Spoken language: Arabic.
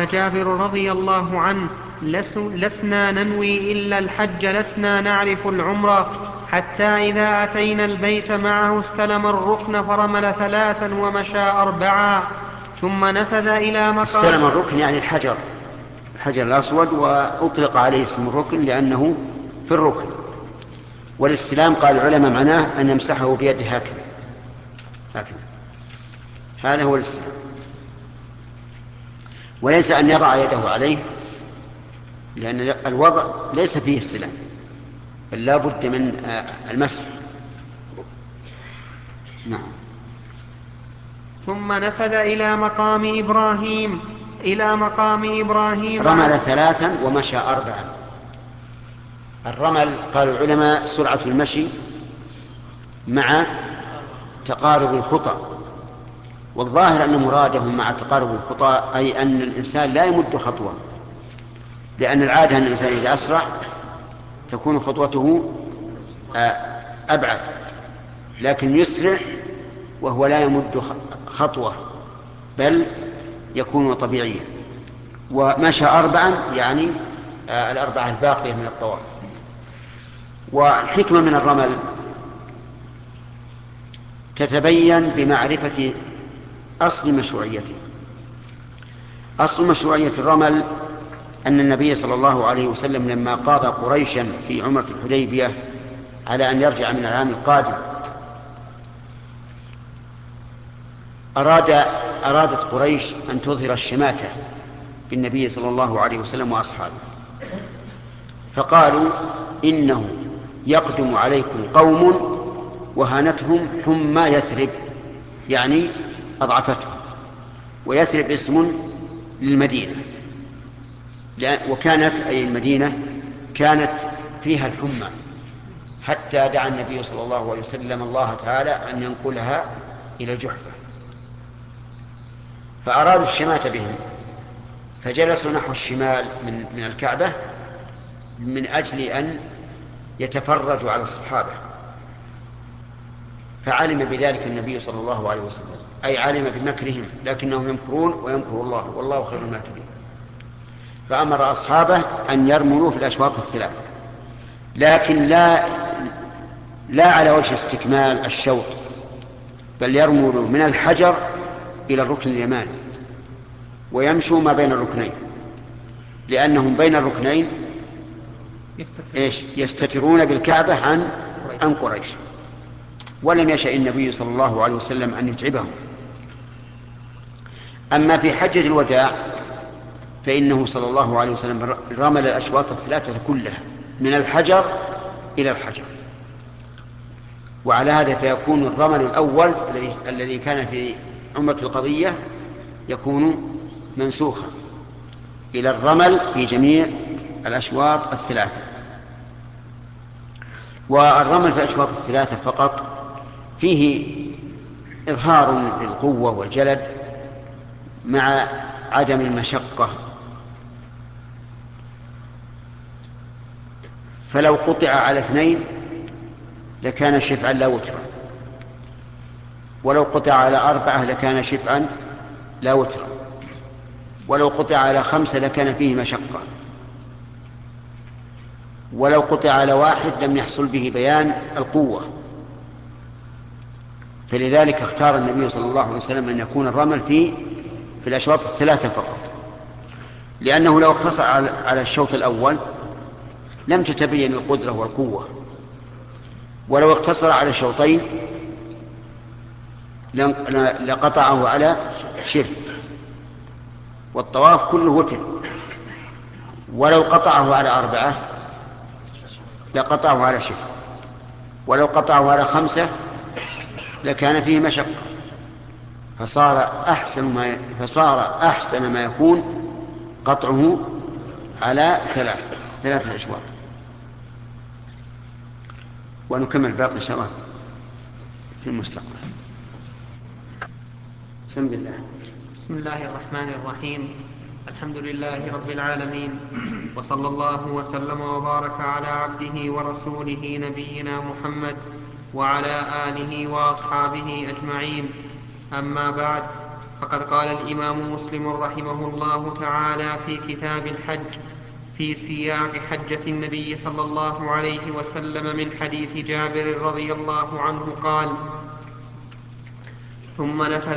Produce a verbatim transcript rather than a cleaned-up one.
قال جابر رضي الله عنه: لسنا ننوي إلا الحج، لسنا نعرف العمرة، حتى إذا أتينا البيت معه استلم الركن فرمل ثلاثا ومشى أربعا، ثم نفذ إلى مقام. استلم الركن يعني الحجر الحجر الأسود، وأطلق عليه اسم الركن لأنه في الركن. والاستلام قال العلماء معناه أن يمسحه بيده هكذا هكذا، هذا هو الاستلام، وليس أن يضع يده عليه، لأن الوضع ليس فيه استلام، بل لا بد من المسح. نعم. ثم نفذ إلى مقام إبراهيم إلى مقام إبراهيم رمل ثلاثا ومشى أربعا. الرمل قال العلماء سرعة المشي مع تقارب الخطى، والظاهر أن مرادهم مع تقارب الخطى أي أن الإنسان لا يمد خطوة، لأن العادة أن الإنسان إذا أسرع تكون خطوته أبعد، لكن يسرع وهو لا يمد خطوة بل يكون طبيعيا. ومشى أربعا يعني الأربعة الباقية من الطواف. والحكمة من الرمل تتبين بمعرفة أصل مشروعيته. أصل مشروعية الرمل أن النبي صلى الله عليه وسلم لما قاضى قريشا في عمرة الحديبية على أن يرجع من العام القادم أراد أرادت قريش أن تظهر الشماتة بالنبي صلى الله عليه وسلم وأصحابه، فقالوا إنه يقدم عليكم قوم وهانتهم حمى يثرب، يعني أضعفتهم، ويثرب اسم للمدينة، وكانت أي المدينة كانت فيها الحمى، حتى دعا النبي صلى الله عليه وسلم الله تعالى أن ينقلها إلى الجحفة، فأرادوا الشماتة بهم، فجلسوا نحو الشمال من من الكعبة من أجل أن يتفرجوا على الصحابة، فعلم بذلك النبي صلى الله عليه وسلم، أي علم بمكرهم، لكنهم يمكرون ويمكر الله والله خير الماكرين، فأمر أصحابه أن يرملوا في الأشواط الثلاث، لكن لا لا على وجه استكمال الشوط، بل يرملوا من الحجر إلى الركن اليماني ويمشوا ما بين الركنين، لأنهم بين الركنين إيش يستترون بالكعبة عن عن قريش، ولم يشأ النبي صلى الله عليه وسلم أن يتعبهم. أما في حجة الوداع فإنه صلى الله عليه وسلم رمل الأشواط الثلاثة كلها من الحجر إلى الحجر، وعلى هذا فيكون الرمل الأول الذي كان في عمرة القضية يكون منسوخا إلى الرمل في جميع الأشواط الثلاثة. والرمل في الأشواط الثلاثة فقط فيه إظهار للقوة والجلد مع عدم المشقة، فلو قطع على اثنين لكان شفعا لا وترا، ولو قطع على أربعة لكان شفعا لا وترا، ولو قطع على خمسة لكان فيه مشقة، ولو قطع على واحد لم يحصل به بيان القوة. فلذلك اختار النبي صلى الله عليه وسلم أن يكون الرمل في في الأشواط الثلاثة فقط، لأنه لو اقتصر على الشوط الأول لم تتبين القدرة والقوة، ولو اقتصر على الشوطين لقطعه على شرك، والطواف كله وتر، ولو قطعه على أربعة لقطعه على شرك، ولو قطعه على خمسة لكان فيه مشقة، فصار أحسن ما فصار أحسن ما يكون قطعه على ثلاث ثلاثة أشواط. ونكمل باقي إن شاء الله في المستقبل. بسم الله. بسم الله الرحمن الرحيم. الحمد لله رب العالمين، وصلى الله وسلم وبارك على عبده ورسوله نبينا محمد وعلى آله وأصحابه أجمعين. أما بعد، فقد قال الإمام مسلم رحمه الله تعالى في كتاب الحج في سياق حجة النبي صلى الله عليه وسلم من حديث جابر رضي الله عنه قال: ثم نفذ